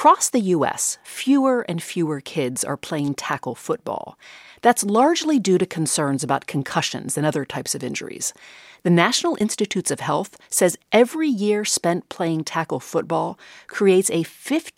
Across the U.S., fewer and fewer kids are playing tackle football. That's largely due to concerns about concussions and other types of injuries. The National Institutes of Health says every year spent playing tackle football creates a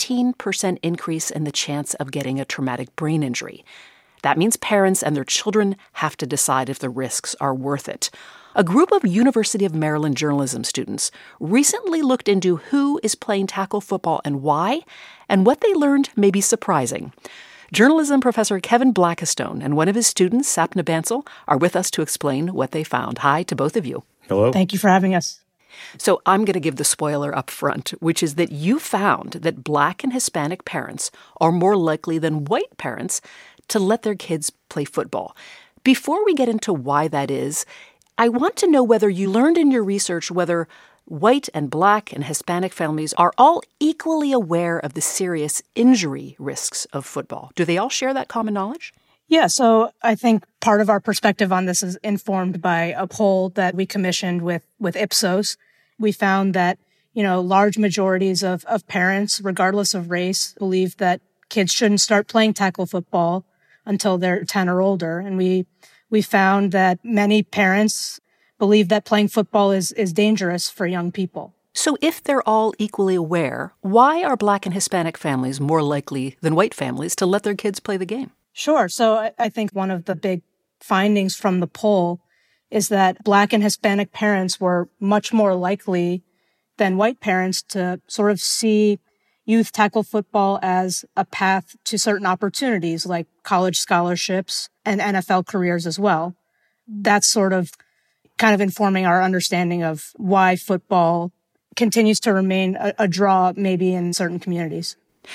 15% increase in the chance of getting a traumatic brain injury. That means parents and their children have to decide if the risks are worth it. A group of University of Maryland journalism students recently looked into who is playing tackle football and why, and what they learned may be surprising. Journalism professor Kevin Blackistone and one of his students, Sapna Bansal, are with us to explain what they found. Hi to both of you. Hello. Thank you for having us. So I'm going to give the spoiler up front, which is that you found that Black and Hispanic parents are more likely than white parents to let their kids play football. Before we get into why that is, I want to know whether you learned in your research whether white and Black and Hispanic families are all equally aware of the serious injury risks of football. Do they all share that common knowledge? Yeah, so I think part of our perspective on this is informed by a poll that we commissioned with Ipsos. We found that, large majorities of parents, regardless of race, believe that kids shouldn't start playing tackle football until they're 10 or older. And we found that many parents believe that playing football is dangerous for young people. So if they're all equally aware, why are Black and Hispanic families more likely than white families to let their kids play the game? Sure. So I think one of the big findings from the poll is that Black and Hispanic parents were much more likely than white parents to sort of see youth tackle football as a path to certain opportunities like college scholarships and NFL careers as well. That's sort of kind of informing our understanding of why football continues to remain a draw maybe in certain communities.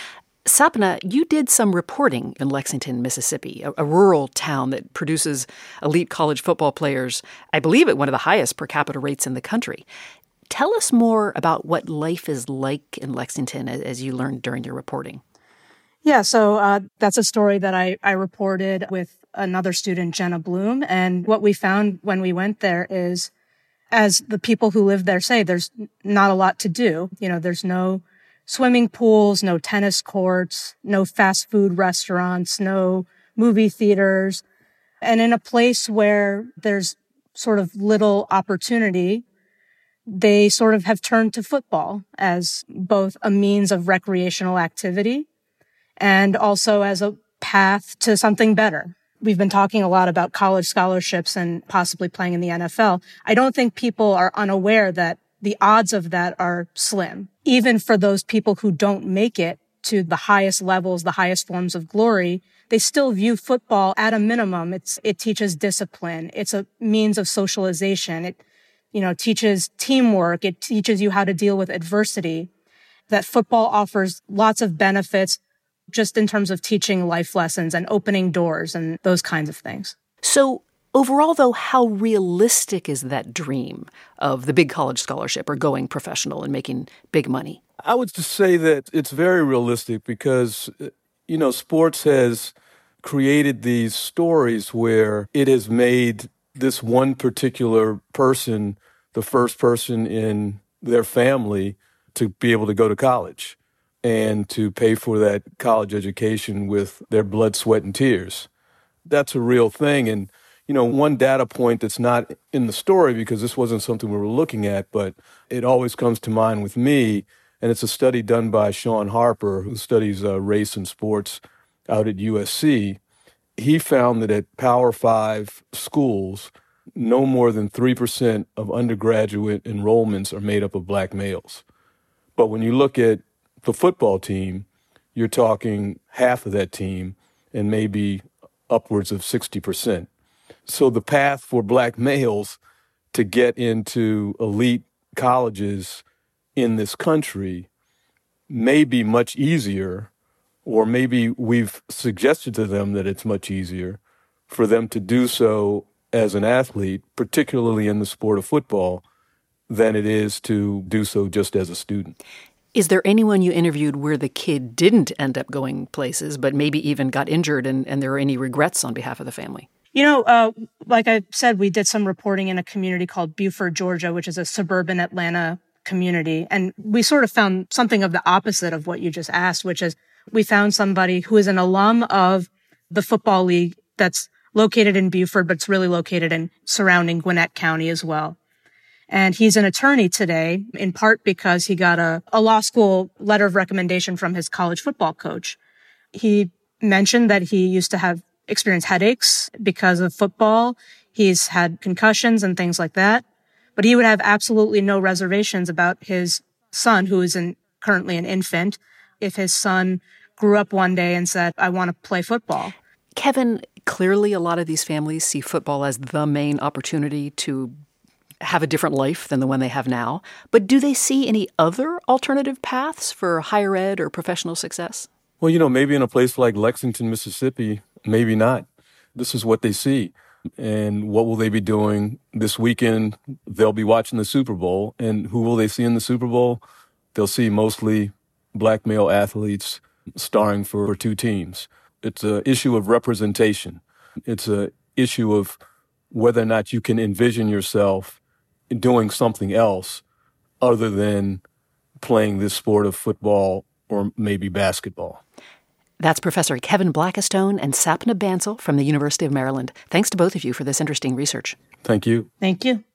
Sapna, you did some reporting in Lexington, Mississippi, a rural town that produces elite college football players, I believe at one of the highest per capita rates in the country. Tell us more about what life is like in Lexington as you learned during your reporting. Yeah, so that's a story that I reported with another student, Jenna Bloom. And what we found when we went there is, as the people who live there say, there's not a lot to do. There's no swimming pools, no tennis courts, no fast food restaurants, no movie theaters. And in a place where there's sort of little opportunity, they sort of have turned to football as both a means of recreational activity and also as a path to something better. We've been talking a lot about college scholarships and possibly playing in the NFL. I don't think people are unaware that the odds of that are slim. Even for those people who don't make it to the highest levels, the highest forms of glory, they still view football at a minimum. It teaches discipline. It's a means of socialization. It teaches teamwork. It teaches you how to deal with adversity. That football offers lots of benefits just in terms of teaching life lessons and opening doors and those kinds of things. So overall, though, how realistic is that dream of the big college scholarship or going professional and making big money? I would just say that it's very realistic because, sports has created these stories where it has made this one particular person the first person in their family to be able to go to college and to pay for that college education with their blood, sweat, and tears. That's a real thing. And, one data point that's not in the story because this wasn't something we were looking at, but it always comes to mind with me, and it's a study done by Sean Harper, who studies race and sports out at USC. He found that at Power 5 schools, no more than 3% of undergraduate enrollments are made up of Black males. But when you look at the football team, you're talking half of that team and maybe upwards of 60%. So the path for Black males to get into elite colleges in this country may be much easier, or maybe we've suggested to them that it's much easier for them to do so as an athlete, particularly in the sport of football, than it is to do so just as a student. Is there anyone you interviewed where the kid didn't end up going places, but maybe even got injured and there are any regrets on behalf of the family? Like I said, we did some reporting in a community called Buford, Georgia, which is a suburban Atlanta community. And we sort of found something of the opposite of what you just asked, which is we found somebody who is an alum of the football league that's located in Beaufort, but it's really located in surrounding Gwinnett County as well. And he's an attorney today, in part because he got a law school letter of recommendation from his college football coach. He mentioned that he used to have experienced headaches because of football. He's had concussions and things like that. But he would have absolutely no reservations about his son, who is currently an infant, if his son grew up one day and said, I want to play football. Kevin, clearly a lot of these families see football as the main opportunity to have a different life than the one they have now. But do they see any other alternative paths for higher ed or professional success? Well, maybe in a place like Lexington, Mississippi, maybe not. This is what they see. And what will they be doing this weekend? They'll be watching the Super Bowl. And who will they see in the Super Bowl? They'll see mostly black male athletes starring for two teams. It's an issue of representation. It's an issue of whether or not you can envision yourself doing something else other than playing this sport of football or maybe basketball. That's Professor Kevin Blackistone and Sapna Bansal from the University of Maryland. Thanks to both of you for this interesting research. Thank you. Thank you.